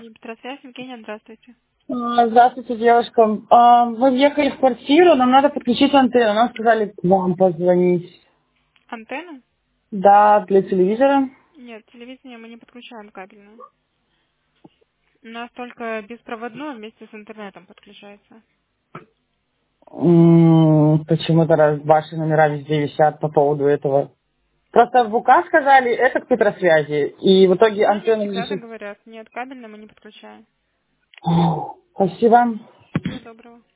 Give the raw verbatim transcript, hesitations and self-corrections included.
Петросвязь, Евгения, здравствуйте. А, Здравствуйте, девушка. А, Мы въехали в квартиру, нам надо подключить антенну. Нам сказали к вам позвонить. Антенна? Да, для телевизора. Нет, телевидение мы не подключаем кабельную. У нас только беспроводное вместе с интернетом подключается. М, Почему-то раз ваши номера везде висят по поводу этого. Просто в УК сказали, это к Петросвязи. И в итоге Ну, они антенну всегда так ищут. говорят. Нет, кабельную мы не подключаем. Спасибо. Всего доброго.